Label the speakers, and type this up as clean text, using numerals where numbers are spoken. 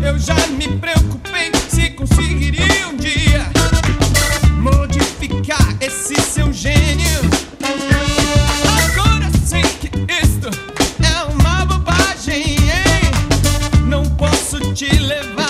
Speaker 1: Eu já me preocupei se conseguiria um dia modificar esse seu gênio. Agora sei que isto é uma bobagem, hein? Não posso te levar